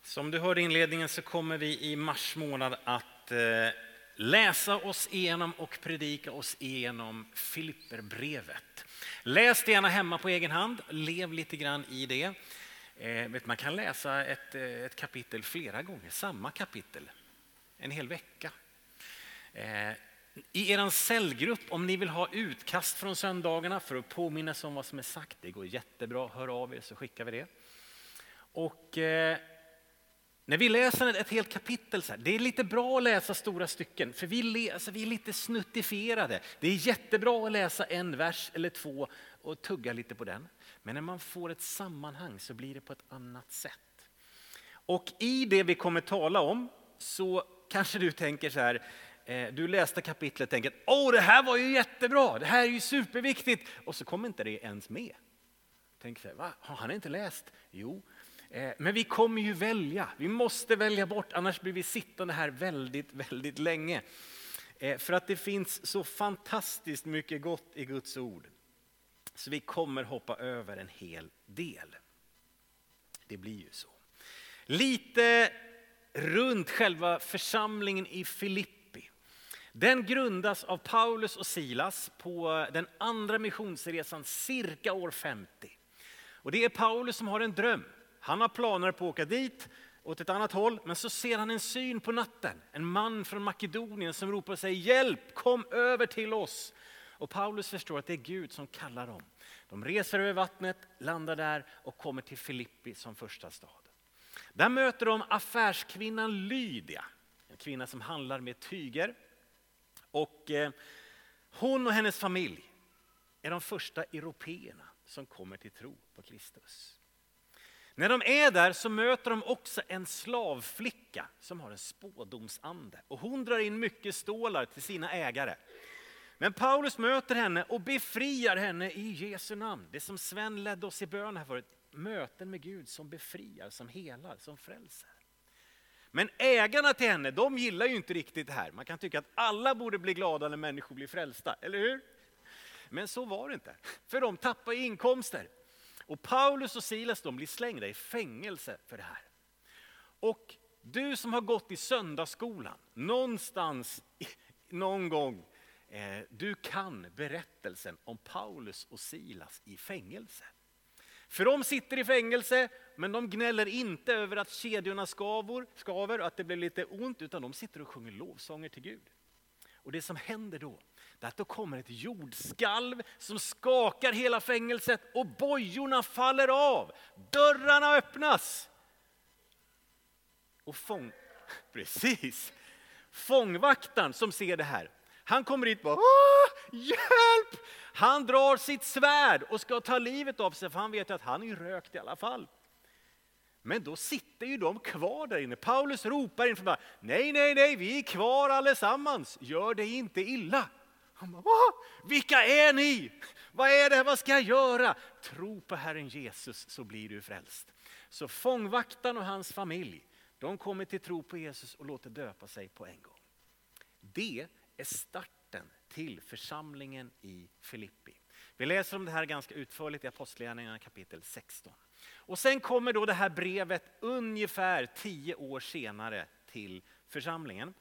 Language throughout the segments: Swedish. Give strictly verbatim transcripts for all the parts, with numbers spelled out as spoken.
Som du hörde i inledningen så kommer vi i mars månad att eh, läsa oss igenom och predika oss igenom Filipperbrevet. Läs det gärna hemma på egen hand, lev lite grann i det. Eh, vet, man kan läsa ett, ett kapitel flera gånger, samma kapitel, en hel vecka. Eh, I er cellgrupp, om ni vill ha utkast från söndagarna för att påminna om vad som är sagt, det går jättebra, hör av er så skickar vi det. Och eh, när vi läser ett helt kapitel så här, det är lite bra att läsa stora stycken för vi, le, alltså vi är lite snuttifierade. Det är jättebra att läsa en vers eller två och tugga lite på den. Men när man får ett sammanhang så blir det på ett annat sätt. Och i det vi kommer tala om så kanske du tänker så här, eh, du läste kapitlet och tänker, åh det här var ju jättebra, det här är ju superviktigt. Och så kommer inte det ens med. Tänk så här, va? Har han inte läst? Jo. Men vi kommer ju välja, vi måste välja bort, annars blir vi sittande här väldigt, väldigt länge. För att det finns så fantastiskt mycket gott i Guds ord. Så vi kommer hoppa över en hel del. Det blir ju så. Lite runt själva församlingen i Filippi. Den grundas av Paulus och Silas på den andra missionsresan cirka år femtio. Och det är Paulus som har en dröm. Han har planer på att åka dit åt ett annat håll, men så ser han en syn på natten. En man från Makedonien som ropar och säger, hjälp, kom över till oss. Och Paulus förstår att det är Gud som kallar dem. De reser över vattnet, landar där och kommer till Filippi som första stad. Där möter de affärskvinnan Lydia, en kvinna som handlar med tyger. Och eh, hon och hennes familj är de första européerna som kommer till tro på Kristus. När de är där så möter de också en slavflicka som har en spådomsande. Och hon drar in mycket stålar till sina ägare. Men Paulus möter henne och befriar henne i Jesu namn. Det som Sven ledde oss i bön här förut. Möten med Gud som befriar, som helar, som frälser. Men ägarna till henne, de gillar ju inte riktigt det här. Man kan tycka att alla borde bli glada när människor blir frälsta, eller hur? Men så var det inte. För de tappar inkomster. Och Paulus och Silas de blir slängda i fängelse för det här. Och du som har gått i söndagsskolan, någonstans, någon gång, eh, du kan berättelsen om Paulus och Silas i fängelse. För de sitter i fängelse, men de gnäller inte över att kedjorna skavor, skaver och att det blir lite ont, utan de sitter och sjunger lovsånger till Gud. Och det som händer då, det är att då kommer ett jordskalv som skakar hela fängelset och bojorna faller av. Dörrarna öppnas. Och fång... Precis. Fångvaktaren som ser det här, han kommer hit och bara, hjälp! Han drar sitt svärd och ska ta livet av sig för han vet att han är rökt i alla fall. Men då sitter ju de kvar där inne. Paulus ropar in från bara, nej, nej, nej, vi är kvar allesammans. Gör det inte illa. Han bara, va? Vilka är ni? Vad är det? Vad ska jag göra? Tro på Herren Jesus så blir du frälst. Så fångvaktaren och hans familj, de kommer till tro på Jesus och låter döpa sig på en gång. Det är starten till församlingen i Filippi. Vi läser om det här ganska utförligt i Apostlagärningarna kapitel sexton. Och sen kommer då det här brevet ungefär tio år senare till församlingen.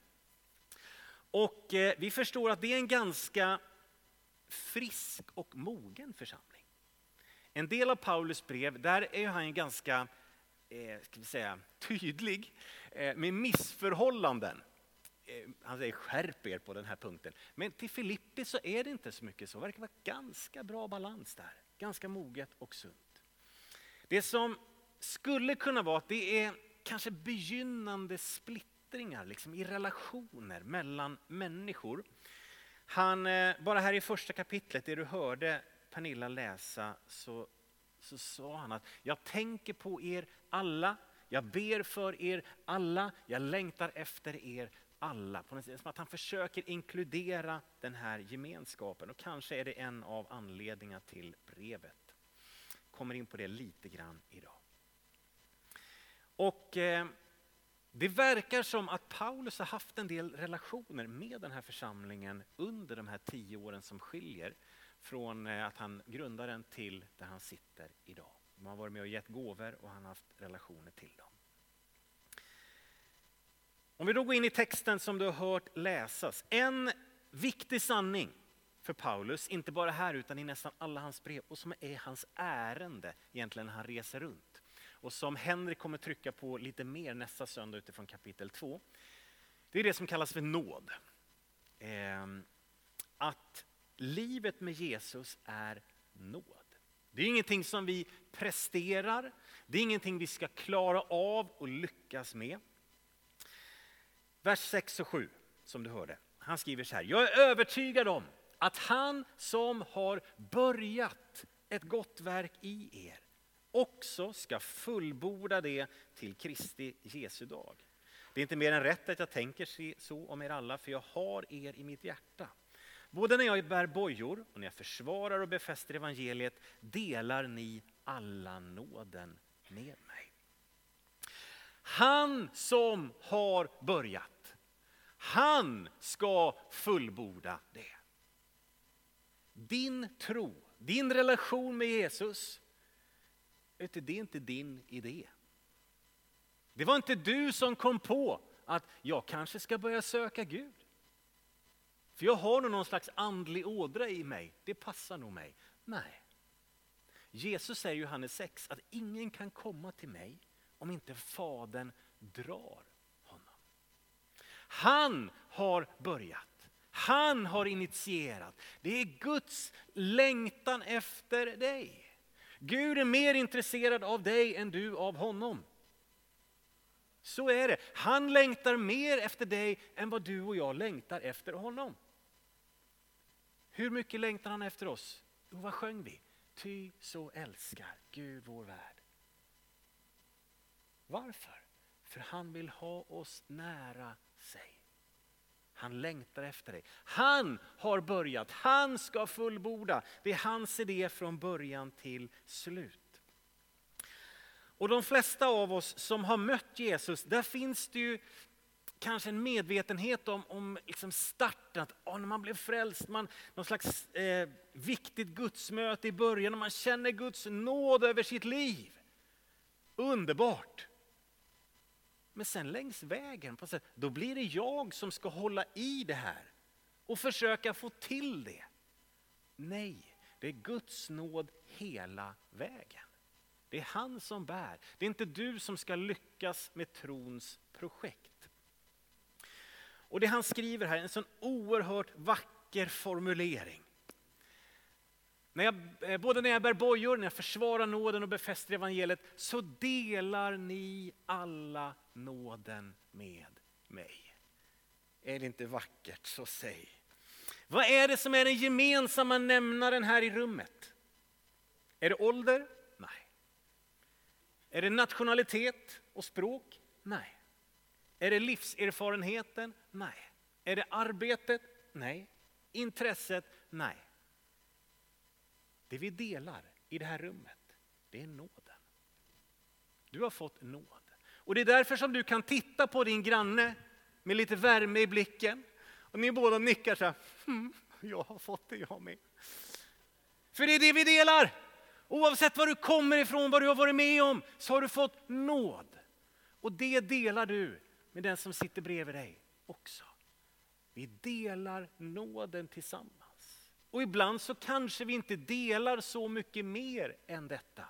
Och eh, vi förstår att det är en ganska frisk och mogen församling. En del av Paulus brev, där är han ganska eh, ska vi säga, tydlig eh, med missförhållanden. Eh, han säger skärp er på den här punkten. Men till Filippi så är det inte så mycket så. Det verkar vara ganska bra balans där. Ganska moget och sunt. Det som skulle kunna vara att det är kanske begynnande splittringar liksom, i relationer mellan människor. Han, bara här i första kapitlet, det du hörde Pernilla läsa, så, så sa han att jag tänker på er alla, jag ber för er alla, jag längtar efter er alla. På något sätt, som att han försöker inkludera den här gemenskapen och kanske är det en av anledningarna till brevet. Kommer in på det lite grann idag. Och eh, det verkar som att Paulus har haft en del relationer med den här församlingen under de här tio åren som skiljer från eh, att han grundar den till där han sitter idag. Man har varit med och gett gåvor och han har haft relationer till dem. Om vi då går in i texten som du har hört läsas. En viktig sanning för Paulus, inte bara här utan i nästan alla hans brev, och som är hans ärende egentligen när han reser runt. Och som Henrik kommer trycka på lite mer nästa söndag utifrån kapitel två. Det är det som kallas för nåd. Eh, att livet med Jesus är nåd. Det är ingenting som vi presterar. Det är ingenting vi ska klara av och lyckas med. Vers sex och sju som du hörde. Han skriver så här. Jag är övertygad om att han som har börjat ett gott verk i er också ska fullborda det till Kristi Jesu dag. Det är inte mer än rätt att jag tänker så om er alla, för jag har er i mitt hjärta. Både när jag bär bojor och när jag försvarar och befäster evangeliet delar ni alla nåden med mig. Han som har börjat, han ska fullborda det. Din tro, din relation med Jesus, det är inte din idé. Det var inte du som kom på att jag kanske ska börja söka Gud. För jag har nog någon slags andlig ådra i mig. Det passar nog mig. Nej. Jesus säger i Johannes sex att ingen kan komma till mig om inte Fadern drar honom. Han har börjat. Han har initierat. Det är Guds längtan efter dig. Gud är mer intresserad av dig än du av honom. Så är det. Han längtar mer efter dig än vad du och jag längtar efter honom. Hur mycket längtar han efter oss? Jo, vad sjöng vi? Ty så älskar Gud vår värld. Varför? För han vill ha oss nära sig. Han längtar efter dig. Han har börjat. Han ska fullborda. Det är hans idé från början till slut. Och de flesta av oss som har mött Jesus, där finns det ju kanske en medvetenhet om, om liksom starten. Att oh, när man blev frälst, man, någon slags eh, viktigt gudsmöte i början och man känner Guds nåd över sitt liv. Underbart. Men sen längs vägen, på sätt, då blir det jag som ska hålla i det här och försöka få till det. Nej, det är Guds nåd hela vägen. Det är han som bär. Det är inte du som ska lyckas med trons projekt. Och det han skriver här är en sån oerhört vacker formulering. När jag, både när jag bär bojor, när jag försvarar nåden och befäster evangeliet, så delar ni alla nåden med mig. Är det inte vackert, så säg. Vad är det som är den gemensamma nämnaren här i rummet? Är det ålder? Nej. Är det nationalitet och språk? Nej. Är det livserfarenheten? Nej. Är det arbetet? Nej. Intresset? Nej. Det vi delar i det här rummet, det är nåden. Du har fått nåd. Och det är därför som du kan titta på din granne med lite värme i blicken. Och ni båda nickar så här, hm, jag har fått det jag med. För det är det vi delar. Oavsett var du kommer ifrån, vad du har varit med om, så har du fått nåd. Och det delar du med den som sitter bredvid dig också. Vi delar nåden tillsammans. Och ibland så kanske vi inte delar så mycket mer än detta.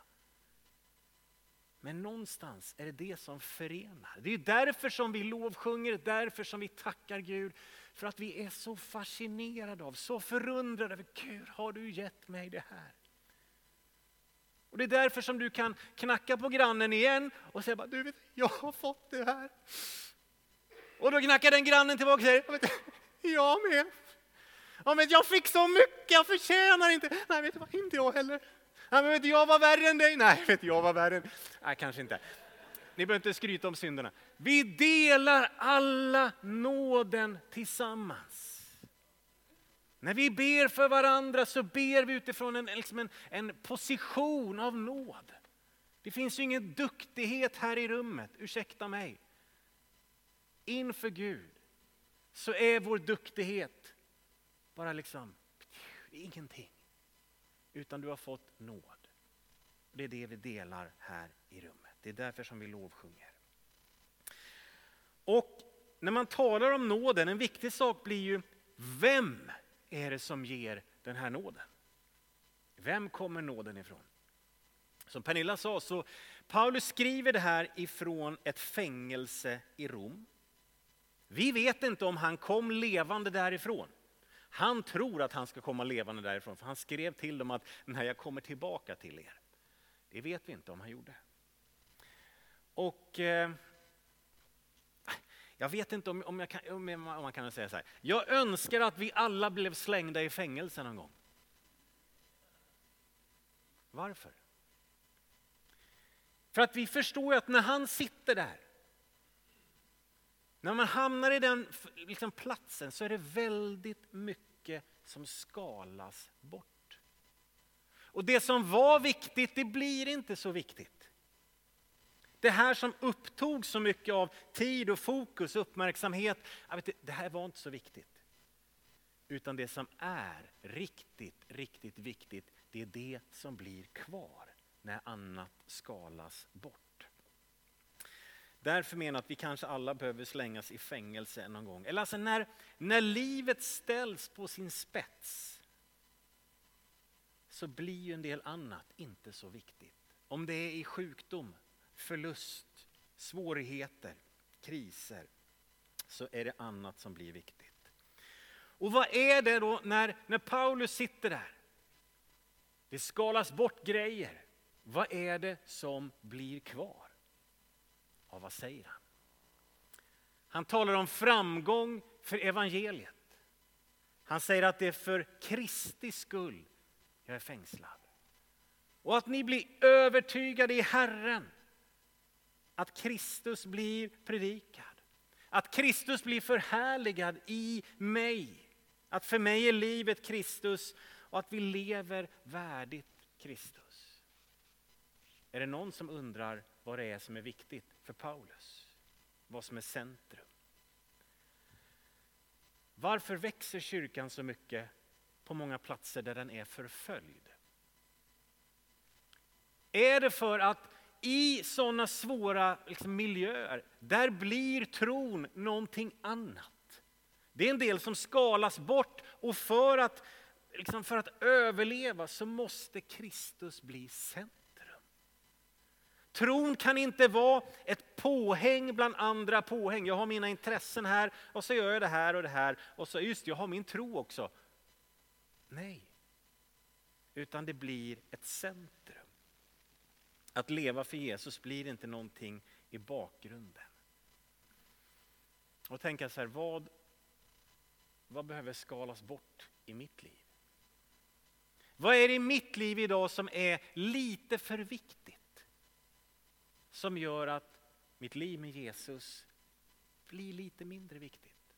Men någonstans är det det som förenar. Det är därför som vi lovsjunger, därför som vi tackar Gud. För att vi är så fascinerade av, så förundrade över Gud, har du gett mig det här? Och det är därför som du kan knacka på grannen igen och säga, du vet, jag har fått det här. Och då knackar den grannen tillbaka och säger, jag, vet, jag med. Ja, men jag fick så mycket, jag förtjänar inte. Nej, vet du vad, inte jag heller. Nej, men vet du, jag var värre än dig. Nej, vet du, jag var värre än... Nej, kanske inte. Ni behöver inte skryta om synderna. Vi delar alla nåden tillsammans. När vi ber för varandra så ber vi utifrån en, liksom en, en position av nåd. Det finns ju ingen duktighet här i rummet, ursäkta mig. Inför Gud så är vår duktighet bara liksom ingenting. Utan du har fått nåd. Det är det vi delar här i rummet. Det är därför som vi lovsjunger. Och när man talar om nåden, en viktig sak blir ju, vem är det som ger den här nåden? Vem kommer nåden ifrån? Som Pernilla sa, så Paulus skriver det här ifrån ett fängelse i Rom. Vi vet inte om han kom levande därifrån. Han tror att han ska komma levande därifrån, för han skrev till dem att när jag kommer tillbaka till er. Det vet vi inte om han gjorde. Och eh, jag vet inte om, om, jag kan, om man kan säga så här. Jag önskar att vi alla blev slängda i fängelse någon gång. Varför? För att vi förstår att när han sitter där, när man hamnar i den liksom, platsen, så är det väldigt mycket som skalas bort. Och det som var viktigt, det blir inte så viktigt. Det här som upptog så mycket av tid och fokus och uppmärksamhet, jag vet inte, det här var inte så viktigt. Utan det som är riktigt, riktigt viktigt, det är det som blir kvar när annat skalas bort. Därför menar jag att vi kanske alla behöver slängas i fängelse någon gång. Eller alltså när, när livet ställs på sin spets, så blir ju en del annat inte så viktigt. Om det är i sjukdom, förlust, svårigheter, kriser, så är det annat som blir viktigt. Och vad är det då när, när Paulus sitter där? Det skalas bort grejer. Vad är det som blir kvar? Ja, vad säger han? Han talar om framgång för evangeliet. Han säger att det är för Kristi skull jag är fängslad. Och att ni blir övertygade i Herren. Att Kristus blir predikad. Att Kristus blir förhärligad i mig. Att för mig är livet Kristus och att vi lever värdigt Kristus. Är det någon som undrar vad det är som är viktigt för Paulus? Vad som är centrum? Varför växer kyrkan så mycket på många platser där den är förföljd? Är det för att i sådana svåra liksom, miljöer, där blir tron någonting annat? Det är en del som skalas bort, och för att, liksom, för att överleva så måste Kristus bli centrum. Tron kan inte vara ett påhäng bland andra påhäng. Jag har mina intressen här och så gör jag det här och det här. Och så just jag har min tro också. Nej. Utan det blir ett centrum. Att leva för Jesus blir inte någonting i bakgrunden. Och tänka så här, vad, vad behöver skalas bort i mitt liv? Vad är det i mitt liv idag som är lite för viktigt? Som gör att mitt liv med Jesus blir lite mindre viktigt.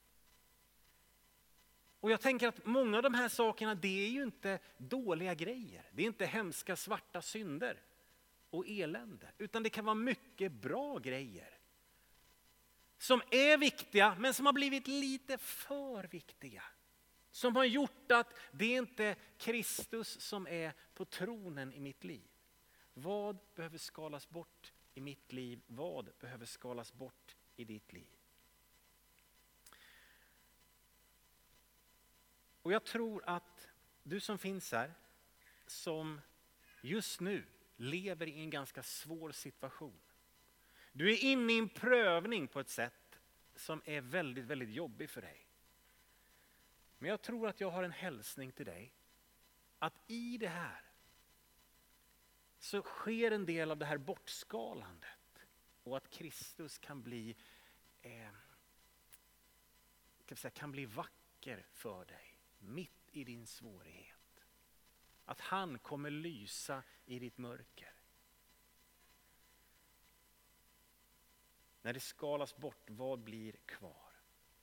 Och jag tänker att många av de här sakerna, det är ju inte dåliga grejer. Det är inte hemska svarta synder och elände. Utan det kan vara mycket bra grejer. Som är viktiga men som har blivit lite för viktiga. Som har gjort att det inte är Kristus som är på tronen i mitt liv. Vad behöver skalas bort i mitt liv? Vad behöver skalas bort i ditt liv? Och jag tror att du som finns här, som just nu lever i en ganska svår situation. Du är inne i en prövning på ett sätt som är väldigt, väldigt jobbig för dig. Men jag tror att jag har en hälsning till dig. Att i det här så sker en del av det här bortskalandet. Och att Kristus kan bli, eh, kan, säga, kan bli vacker för dig. Mitt i din svårighet. Att han kommer lysa i ditt mörker. När det skalas bort, vad blir kvar?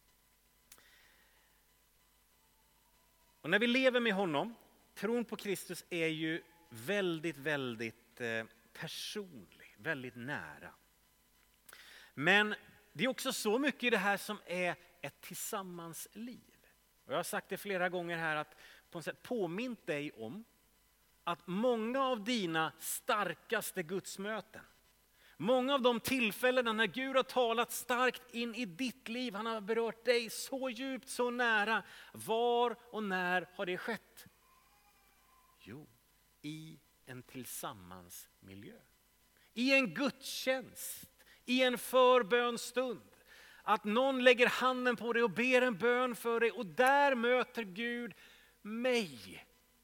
Och när vi lever med honom, tron på Kristus är ju väldigt, väldigt eh, personlig, väldigt nära. Men det är också så mycket i det här som är ett tillsammansliv. Och jag har sagt det flera gånger här, att på något sätt påmint dig om att många av dina starkaste gudsmöten, Många av de tillfällena när Gud har talat starkt in i ditt liv, han har berört dig så djupt, så nära. Var och när har det skett? Jo, i en tillsammansmiljö. I en gudstjänst, i en förbönstund. Att någon lägger handen på dig och ber en bön för dig och där möter Gud mig.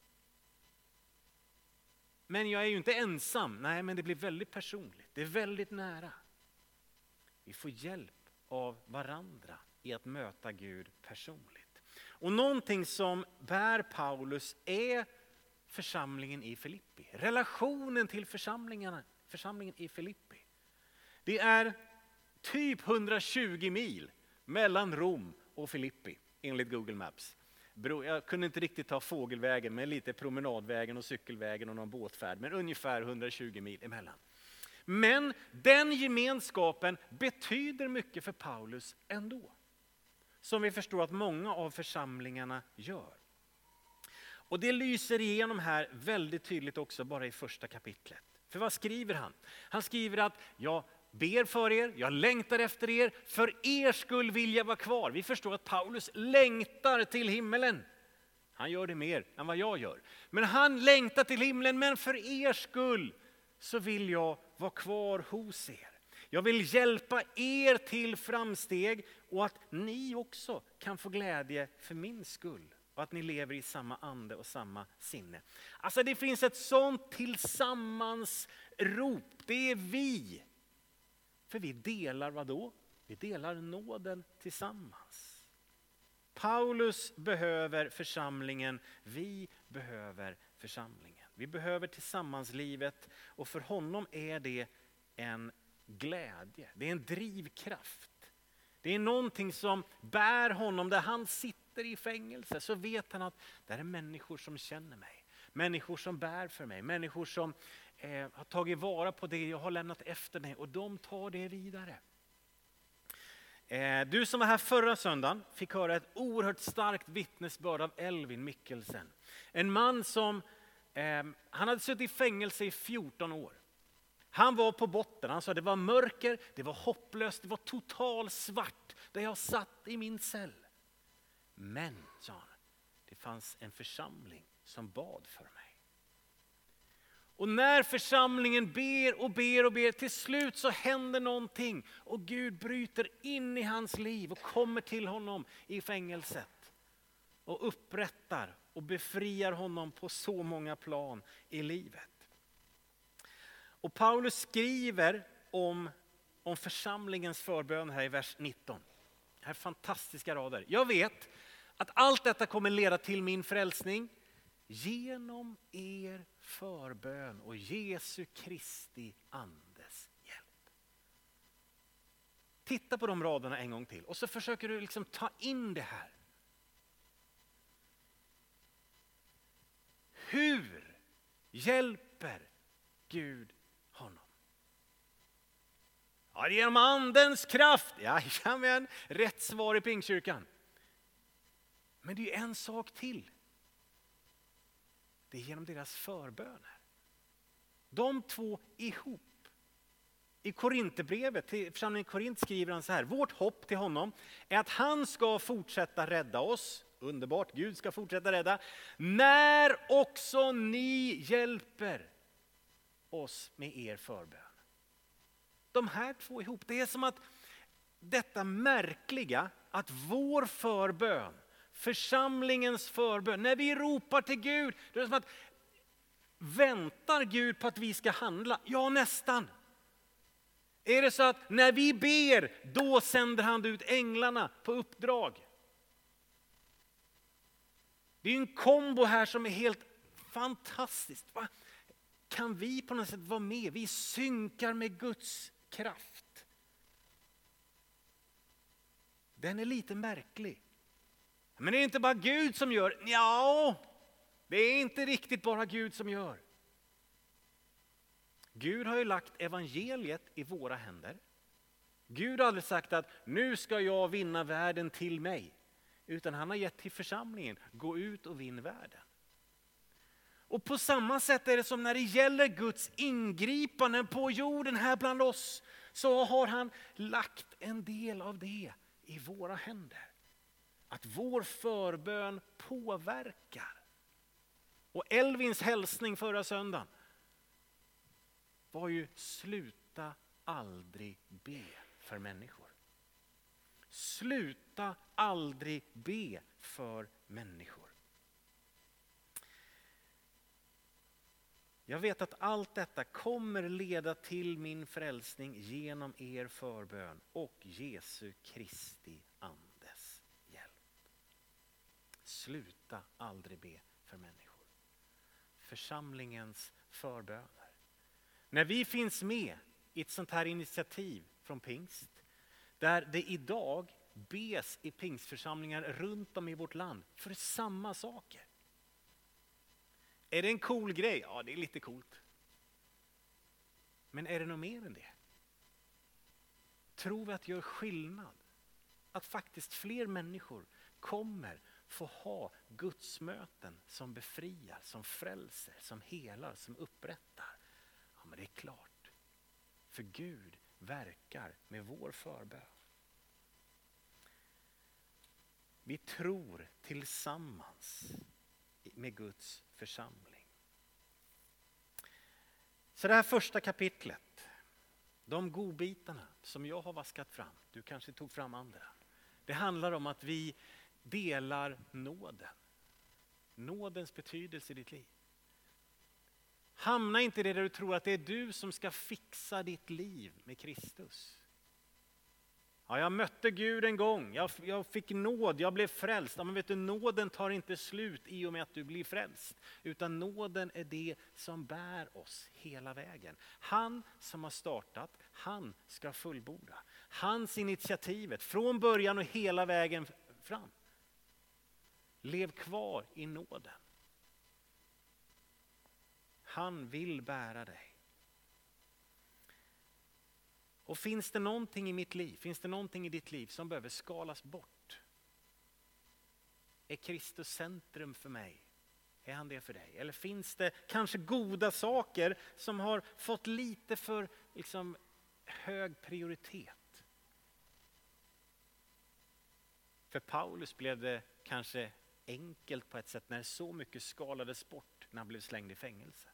Men jag är ju inte ensam. Nej, men det blir väldigt personligt. Det är väldigt nära. Vi får hjälp av varandra i att möta Gud personligt. Och någonting som bär Paulus är församlingen i Filippi. Relationen till församlingarna, församlingen i Filippi. Det är typ hundratjugo mil mellan Rom och Filippi enligt Google Maps. Jag kunde inte riktigt ta fågelvägen med lite promenadvägen och cykelvägen och någon båtfärd. Men ungefär hundratjugo mil emellan. Men den gemenskapen betyder mycket för Paulus ändå. Som vi förstår att många av församlingarna gör. Och det lyser igenom här väldigt tydligt också bara i första kapitlet. För vad skriver han? Han skriver att jag ber för er, jag längtar efter er, för er skull vill jag vara kvar. Vi förstår att Paulus längtar till himmelen. Han gör det mer än vad jag gör. Men han längtar till himlen, men för er skull så vill jag vara kvar hos er. Jag vill hjälpa er till framsteg och att ni också kan få glädje för min skull. Och att ni lever i samma ande och samma sinne. Alltså det finns ett sånt tillsammansrop. Det är vi. För vi delar vad då? Vi delar nåden tillsammans. Paulus behöver församlingen. Vi behöver församlingen. Vi behöver tillsammanslivet. Och för honom är det en glädje. Det är en drivkraft. Det är någonting som bär honom. Där han sitter i fängelse så vet han att det är människor som känner mig. Människor som bär för mig. Människor som eh, har tagit vara på det jag har lämnat efter mig. Och de tar det vidare. Eh, du som var här förra söndagen fick höra ett oerhört starkt vittnesbörd av Elvin Mikkelsen. En man som eh, han hade suttit i fängelse i fjorton år. Han var på botten, han sa det var mörker, det var hopplöst, det var total svart där jag satt i min cell. Men, sa han, det fanns en församling som bad för mig. Och när församlingen ber och ber och ber, till slut så händer någonting. Och Gud bryter in i hans liv och kommer till honom i fängelset. Och upprättar och befriar honom på så många plan i livet. Och Paulus skriver om, om församlingens förbön här i vers nitton. Det här är fantastiska rader. Jag vet att allt detta kommer leda till min frälsning genom er förbön och Jesu Kristi andes hjälp. Titta på de raderna en gång till och så försöker du liksom ta in det här. Hur hjälper Gud honom? Ja, genom andens kraft. Jajamän, rätt svar i Pingstkyrkan. Men det är en sak till. Det är genom deras förböner. De två ihop. I Korinthierbrevet till församlingen Korint skriver han så här. Vårt hopp till honom är att han ska fortsätta rädda oss. Underbart, Gud ska fortsätta rädda. När också ni hjälper oss med er förbön. De här två ihop. Det är som att detta märkliga att vår förbön, församlingens förbön, när vi ropar till Gud, det är som att väntar Gud på att vi ska handla? Ja, nästan. Är det så att när vi ber, då sänder han ut änglarna på uppdrag? Det är en kombo här som är helt fantastiskt. Va? Kan vi på något sätt vara med? Vi synkar med Guds kraft. Den är lite märklig. Men det är inte bara Gud som gör. Ja, det är inte riktigt bara Gud som gör. Gud har ju lagt evangeliet i våra händer. Gud har aldrig sagt att nu ska jag vinna världen till mig. Utan han har gett till församlingen, gå ut och vinn världen. Och på samma sätt är det som när det gäller Guds ingripanden på jorden här bland oss, så har han lagt en del av det i våra händer. Att vår förbön påverkar. Och Elvins hälsning förra söndagen var ju: sluta aldrig be för människor. Sluta aldrig be för människor. Jag vet att allt detta kommer leda till min frälsning genom er förbön och Jesu Kristi andes hjälp. Sluta aldrig be för människor. Församlingens förböner. När vi finns med i ett sånt här initiativ från Pingst, där det idag bes i pingstförsamlingar runt om i vårt land för samma saker. Är det en cool grej? Ja, det är lite coolt. Men är det något mer än det? Tror vi att det gör skillnad? Att faktiskt fler människor kommer få ha Guds möten som befriar, som frälser, som helar, som upprättar? Ja, men det är klart. För Gud verkar med vår förbön. Vi tror tillsammans med Guds församling. Så det här första kapitlet, de godbitarna som jag har vaskat fram, du kanske tog fram andra. Det handlar om att vi delar nåden. Nådens betydelse i ditt liv. Hamna inte i det där du tror att det är du som ska fixa ditt liv med Kristus. Ja, jag mötte Gud en gång, jag, jag fick nåd, jag blev frälst. Ja, men vet du, nåden tar inte slut i och med att du blir frälst. Utan nåden är det som bär oss hela vägen. Han som har startat, han ska fullborda. Hans initiativet från början och hela vägen fram. Lev kvar i nåden. Han vill bära dig. Och finns det någonting i mitt liv, finns det någonting i ditt liv som behöver skalas bort? Är Kristus centrum för mig? Är han det för dig? Eller finns det kanske goda saker som har fått lite för liksom, hög prioritet? För Paulus blev det kanske enkelt på ett sätt när så mycket skalades bort när han blev slängd i fängelse.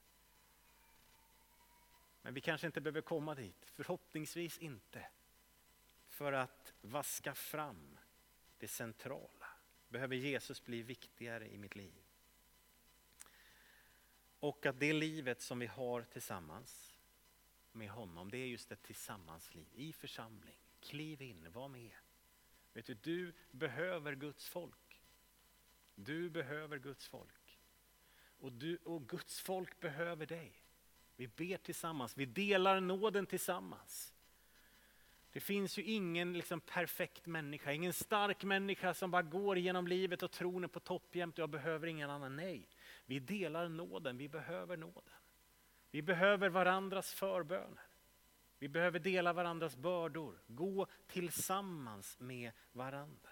Men vi kanske inte behöver komma dit, förhoppningsvis inte. För att vaska fram det centrala. Behöver Jesus bli viktigare i mitt liv. Och att det livet som vi har tillsammans med honom, det är just ett tillsammansliv i församling. Kliv in, var med. Vet du, du behöver Guds folk. Du behöver Guds folk. Och, du, och Guds folk behöver dig. Vi ber tillsammans, vi delar nåden tillsammans. Det finns ju ingen liksom perfekt människa, ingen stark människa som bara går genom livet och tror på toppjämt och jag behöver ingen annan. Nej, vi delar nåden, vi behöver nåden. Vi behöver varandras förböner. Vi behöver dela varandras bördor, gå tillsammans med varandra.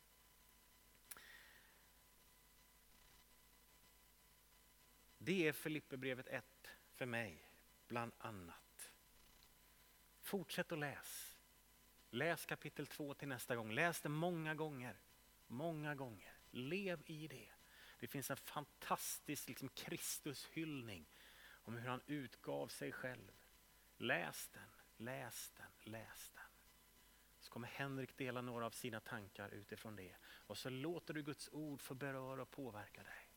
Det är Filipperbrevet ett. För mig, bland annat. Fortsätt att läs. Läs kapitel två till nästa gång. Läs det många gånger. Många gånger. Lev i det. Det finns en fantastisk liksom, Kristushyllning om hur han utgav sig själv. Läs den, läs den, läs den. Så kommer Henrik dela några av sina tankar utifrån det. Och så låter du Guds ord få beröra och påverka dig.